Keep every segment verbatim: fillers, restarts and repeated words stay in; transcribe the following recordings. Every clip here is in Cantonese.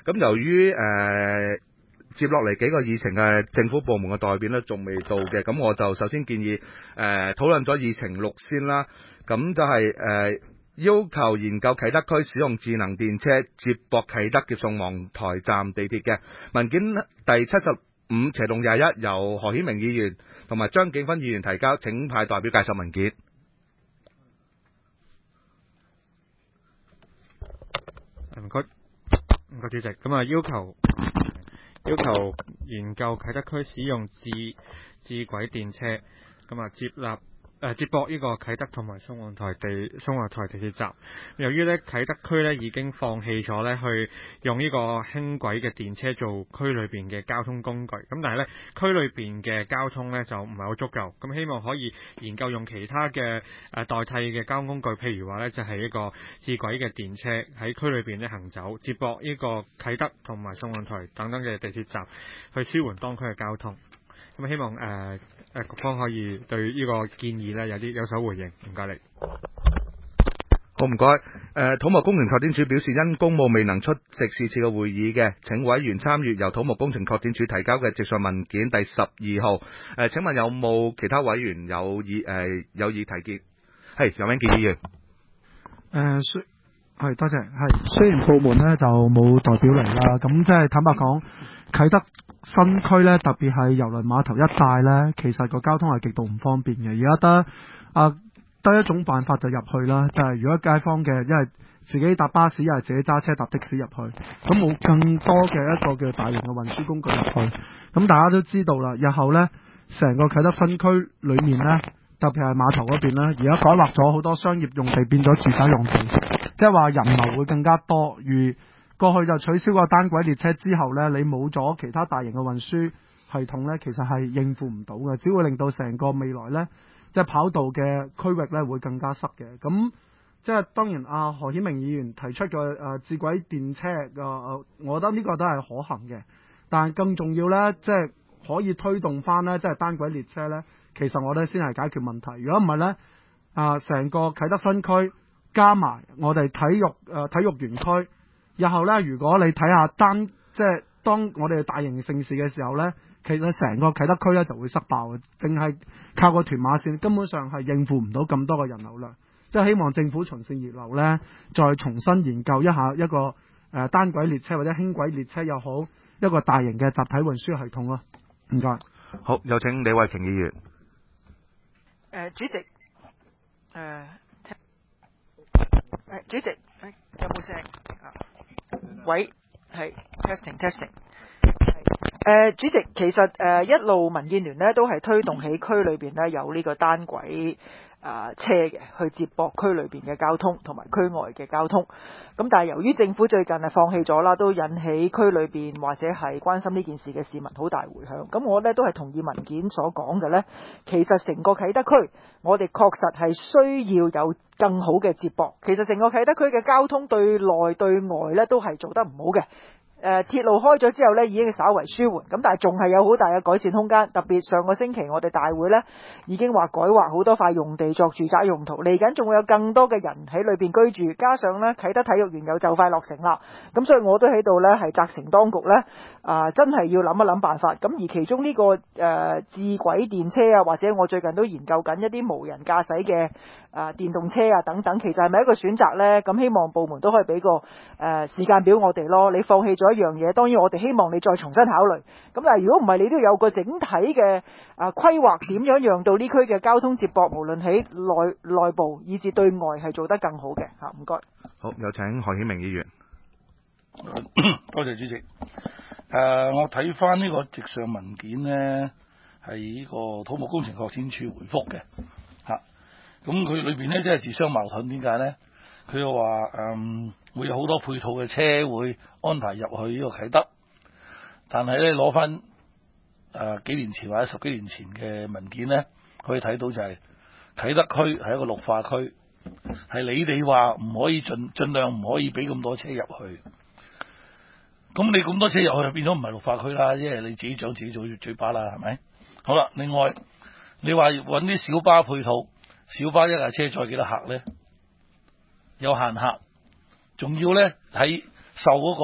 咁由於誒、呃、接落嚟幾個議程嘅政府部門嘅代表咧，仲未到嘅，咁我就首先建議誒討論咗議程六先啦。咁就係、是、誒、呃、要求研究啟德區使用智能電車接駁啟德嘅宋皇臺站地鐵嘅文件第七十五斜洞廿一，由何顯明議員同埋張景芬議員提交，請派代表介紹文件。 唔該，唔該主席。咁啊，要求要求研究啟德區使用智智軌電車，咁啊接納。誒接駁呢個啟德同埋宋皇臺地宋皇臺地鐵站。由於咧啟德區咧已經放棄咗咧去用呢個輕軌嘅電車做區裏邊嘅交通工具，咁但係咧區裏邊嘅交通咧就唔係好足夠，咁希望可以研究用其他嘅誒代替嘅交通工具，譬如話咧就係一個智軌嘅電車喺區裏邊咧行走，接駁呢個啟德同埋宋皇臺等等嘅地鐵站，去舒緩當區嘅交通。咁希望誒。呃誒，局方可以對呢個建議咧有啲有所回應，唔該你。 好，唔該。誒、呃，土木工程拓展署表示，因公務未能出席是次嘅會議嘅，請委員參閱由土木工程拓展署提交嘅直述文件第十二號。誒、呃，請問有冇其他委員有意誒、呃、有意提見？係楊永健議員。 誒，雖係多謝。係雖然部門咧就冇代表嚟啦，咁即係坦白講，啟德新區咧，特別係郵輪碼頭一帶咧，其實個交通係極度唔方便嘅。而家得啊得一種辦法就入去啦，就係、是、如果街坊嘅，一係自己搭巴士，一係自己揸車搭的士入去，咁冇更多嘅一個叫大型嘅運輸工具入去。咁大家都知道啦，日後咧成個啟德新區裏面咧，特別係碼頭嗰邊咧，而家改劃咗好多商業用地變咗住宅用地，即係話人流會更加多。如過去就取消個單軌列車之後呢，你冇咗其他大型嘅運輸系統呢，其實係應付唔到嘅，只會令到成個未來呢，即係跑道嘅區域呢會更加塞嘅。咁即係當然，阿何顯明議員提出嘅誒智軌電車嘅、呃，我覺得呢個都係可行嘅。但係更重要呢，即係可以推動翻呢，即係單軌列車呢，其實我哋先係解決問題。如果唔係呢，啊成個啟德新區加埋我哋體育誒、呃、體育園區。日後咧，如果你睇下單，即係當我哋大型盛事嘅時候咧，其實成個啟德區咧就會塞爆嘅，淨係靠個屯馬線根本上係應付唔到咁多嘅人流量。即係希望政府循線熱流咧，再重新研究一下一個誒、呃、單軌列車或者輕軌列車又好，一個大型嘅集體運輸系統咯。唔該。 好，有請李慧瓊議員。誒、 呃，主席，誒、呃，誒，主席，誒、呃，有冇聲啊？喂，係 testing testing，係誒，主席，其實誒、呃、一路民建聯咧都係推動喺區裏邊咧有呢個單軌啊、呃、車嘅去接駁區裏邊嘅交通同埋區外嘅交通。咁但係由於政府最近係放棄咗啦，都引起區裏邊或者係關心呢件事嘅市民好大迴響。咁我咧都係同意文件所講嘅咧，其實成個啟德區我哋確實係需要有更好嘅接駁。其實成個啟德區嘅交通對內對外咧都係做得唔好嘅。誒、呃、鐵路開咗之後呢，已經稍為舒緩，咁但係仲係有好大嘅改善空間。特別上個星期我哋大會呢已經話改劃好多塊用地作住宅用途，嚟緊仲會有更多嘅人喺裏邊居住，加上呢啟德體育園又就快落成啦，咁所以我都喺度呢係責成當局呢，啊、呃、真係要諗一諗辦法。咁而其中呢、這個誒、呃、智軌電車啊，或者我最近都研究緊一啲無人駕駛嘅啊、呃、電動車啊等等，其實係咪一個選擇呢？咁希望部門都可以俾個誒、呃、時間表我哋咯。你放棄咗一樣嘢，當然我哋希望你再重新考慮。咁但係如果唔係，你都有個整體嘅啊規劃，點樣讓到呢區嘅交通接駁，無論喺內內部以至對外係做得更好嘅嚇。唔該。 好，有請何顯明議員。 多謝主席。誒、呃，我睇翻呢個直上文件呢，係呢個土木工程拓展署回覆嘅嚇。咁佢裏邊呢，即係自相矛盾，點解呢？佢又話誒會有好多配套嘅車會安排入去呢個啟德，但係咧攞翻誒幾年前或者十幾年前嘅文件咧，可以睇到就係啟德區係一個綠化區，係你哋話唔可以盡盡量唔可以俾咁多車入去。咁你咁多車入去就變咗唔係綠化區啦，因為你自己掌自己做嘴巴啦，係咪？好啦，另外你話揾啲小巴配套，小巴一架車載幾多客咧？有限客，仲要咧喺受嗰個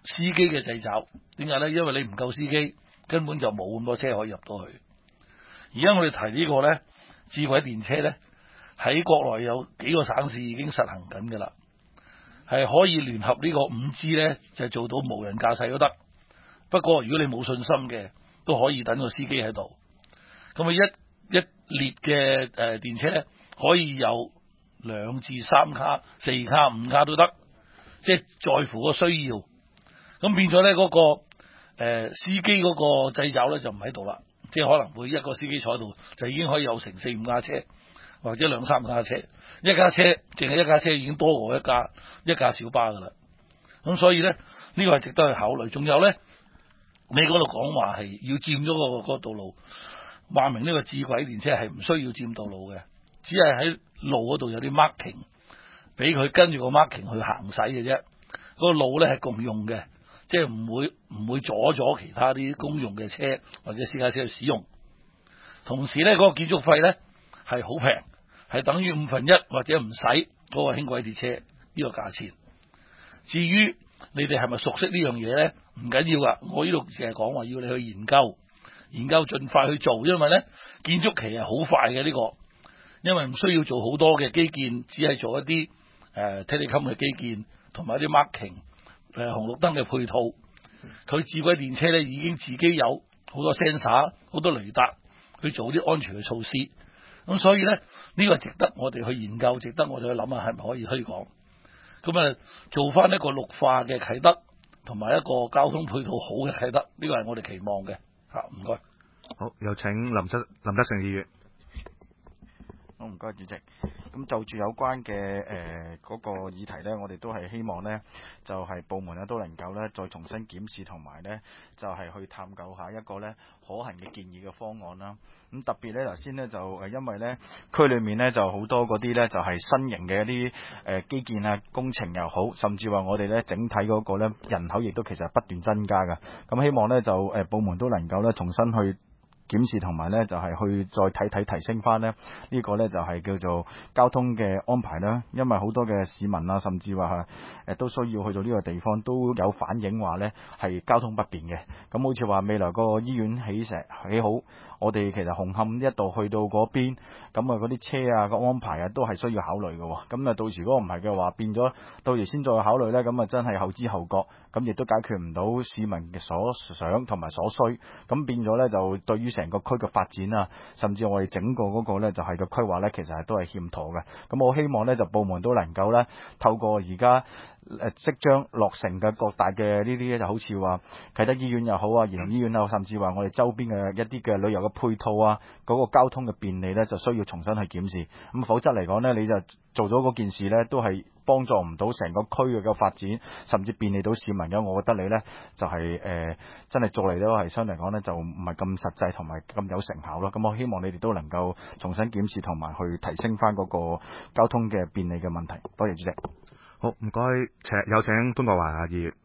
司機嘅掣肘。點解呢？因為你唔夠司機，根本就冇咁多車可以入到去。而家我哋提呢個呢智軌電車呢，喺國內有幾個省市已經實行緊㗎啦，係可以聯合呢個五 G 呢，就做到無人駕駛都得。不過如果你冇信心嘅，都可以等個司機喺度。咁啊一一列嘅誒電車呢，可以有兩至三卡、四卡、五卡都得，即係在乎個需要。咁變咗呢嗰個、呃、司機嗰個掣肘呢，就唔喺度啦，即係可能會一個司機坐喺度就已經可以有成四五架車或者兩三架車，一架車淨係一架車已經多過一架一架小巴噶啦。咁所以呢，呢、呢個係值得去考慮。仲有呢，你嗰度講話係要佔咗個個道路，話明呢個智軌電車係唔需要佔道路嘅，只係喺路嗰度有啲 marking 俾佢跟住個 marking 去行駛嘅啫。嗰個路呢係共用嘅。即係唔會唔會阻咗其他啲公用嘅車或者私家車去使用。同時呢，嗰、嗰個建築費呢係好平，係等於五分一或者唔使嗰個輕軌鐵車呢個價錢。至於你哋係咪熟悉呢樣嘢呢？唔緊要噶，我呢度淨係講話要你去研究，研究盡快去做，因為呢建築期係好快嘅呢、呢個，因為唔需要做好多嘅基建，只係做一啲誒 telecom 嘅基建同埋一啲 marking。誒紅綠燈嘅配套，佢智軌電車咧已經自己有好多 sensor、好多雷達去做啲安全嘅措施。咁所以咧，呢、呢個值得我哋去研究，值得我哋去諗下係咪可以推廣。咁啊，做翻一個綠化嘅啟德，同埋一個交通配套好嘅啟德，呢個係我哋期望嘅。嚇，唔該。 好，有請林德林德成議員。 好，唔該主席。咁就住有關嘅誒嗰個議題呢，我哋都係希望呢，就係、是、部門呢都能夠呢再重新檢視，同埋呢就係、是、去探究下一個呢可行嘅建議嘅方案啦。咁特別呢，頭先呢就誒因為呢區裏面呢就好多嗰啲呢就係、是、新型嘅一啲誒基建啊工程又好，甚至話我哋呢整體嗰個呢人口亦都其實係不斷增加㗎。咁希望呢就誒部門都能夠呢重新去檢視，同埋呢就係去再睇睇提升翻呢呢個呢就係叫做交通嘅安排啦。因為好多嘅市民啊，甚至話誒都需要去到呢個地方，都有反映話呢係交通不便嘅。咁好似話未來個醫院起成起好，我哋其實紅磡一度去到嗰邊，咁啊嗰啲車啊個安排啊都係需要考慮嘅。咁啊到時如果唔係嘅話，變咗到時先再考慮呢，咁啊真係後知後覺，咁亦都解決唔到市民嘅所想同埋所需，咁變咗呢，就對於成個區嘅發展啊，甚至我哋整個嗰個呢，就係個規劃呢，其實係都係欠妥嘅。咁我希望呢，就部門都能夠呢，透過而家誒即將落成嘅各大嘅呢啲就好似話啟德醫院又好啊，兒童醫院啊，甚至話我哋周邊嘅一啲嘅旅遊嘅配套啊，嗰、那個交通嘅便利呢，就需要重新去檢視。咁否則嚟講呢，你就做咗嗰件事呢，都係幫助唔到成個區域嘅發展，甚至便利到市民嘅。我覺得你呢，就係、是、誒、呃、真係做嚟都係相對嚟講呢，就唔係咁實際同埋咁有成效咯。咁我希望你哋都能夠重新檢視同埋去提升翻嗰個交通嘅便利嘅問題。多謝主席。 好，唔該，請有請潘國華議員。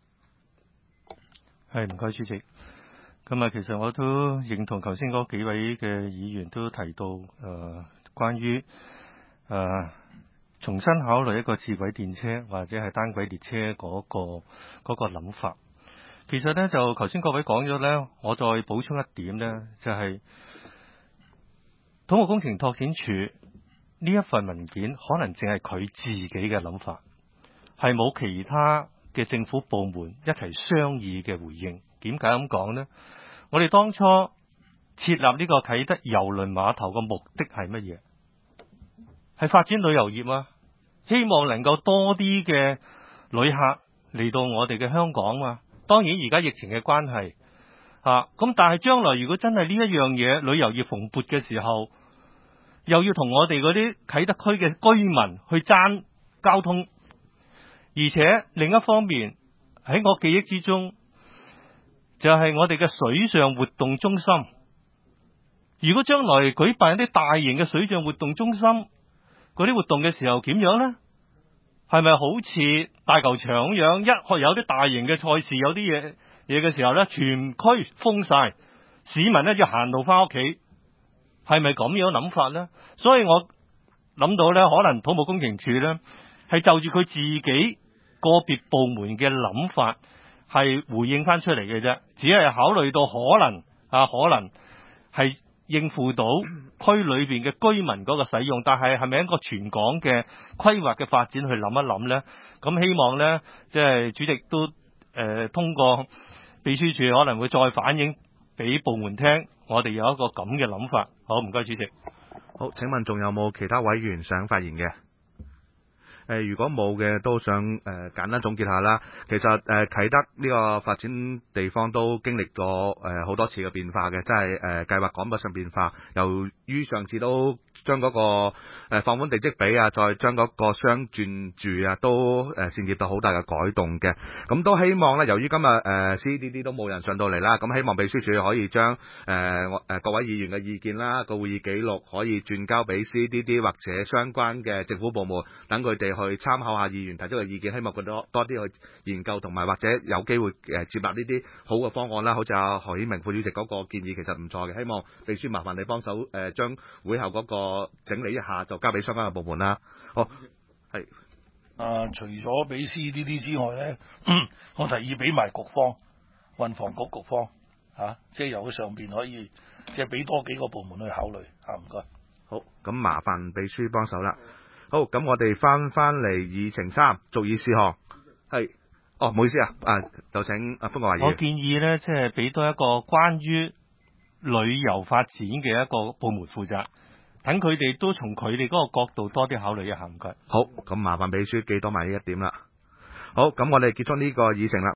係，唔該主席。咁啊，其實我都認同頭先嗰幾位嘅議員都提到誒、呃，關於誒、呃、重新考慮一個智軌電車或者係單軌列車嗰、嗰個嗰、嗰個諗法。其實呢，就頭先各位講咗呢，我再補充一點呢，就係、是、土木工程拓展署呢一份文件，可能淨係佢自己嘅諗法，係冇其他嘅政府部門一齊商議嘅回應。點解咁講呢？我哋當初設立呢個啟德郵輪碼頭嘅目的係乜嘢？係發展旅遊業啊，希望能夠多啲嘅旅客嚟到我哋嘅香港啊。當然而家疫情嘅關係啊，咁但係將來如果真係呢一樣嘢旅遊業蓬勃嘅時候，又要同我哋嗰啲啟德區嘅居民去爭交通，而且另一方面喺我記憶之中，就係我哋嘅水上活動中心。如果將來舉辦一啲大型嘅水上活動中心嗰啲活動嘅時候，點樣呢？係咪好似大球場咁樣，一學有啲大型嘅賽事，有啲嘢嘢嘅時候呢，全區封晒，市民呢要行路翻屋企，係咪咁樣諗法呢？所以我諗到呢，可能土木工程署呢係就住佢自己個別部門嘅諗法， 係回應翻出嚟嘅啫，只係考慮到可能啊，可能係應付到區裏邊嘅居民嗰個使用，但係係咪一個全港嘅規劃嘅發展去諗一諗呢？咁希望呢，即係主席都誒、呃、通過秘書處可能會再反映俾部門聽，我哋有一個咁嘅諗法。好，唔該主席。 好，請問仲有冇其他委員想發言嘅？誒、呃，如果冇嘅，都想誒、呃、簡單總結下啦。其實誒、呃、啟德呢個發展地方都經歷過誒好多次嘅變化嘅，即係誒計劃趕不上變化。由於上次都將嗰、那個、呃、放寬地積比啊，再將嗰個商轉住啊，都誒涉及到好大嘅改動嘅。咁都希望咧，由於今日誒、呃、C D D 都冇人上到嚟啦，咁希望秘書處可以將誒誒各位議員嘅意見啦，個會議記錄可以轉交俾 C D D 或者相關嘅政府部門，等佢哋去參考下議員提出嘅意見，希望佢多多啲去研究，同埋或者有機會誒接納呢啲好嘅方案啦。好似阿何顯明副主席嗰個建議其實唔錯嘅，希望秘書麻煩你幫手誒將會後嗰個整理一下，就交俾相關嘅部門啦。好，係啊，除咗俾 C D D 之外咧，我提議俾埋局方運房局局方嚇、啊，即係由佢上邊可以即係俾多幾個部門去考慮嚇，唔、啊、該。 好，咁麻煩秘書幫手啦。好，咁我哋翻翻嚟議程三，做議事項係，哦，唔好意思啊，啊，就請阿方國華議員。 我建議呢，即係俾多一個關於旅遊發展嘅一個部門負責，等佢哋都從佢哋嗰個角度多啲考慮一下，唔該。 好，咁麻煩秘書記多埋呢一點啦。好，咁我哋結束呢個議程啦。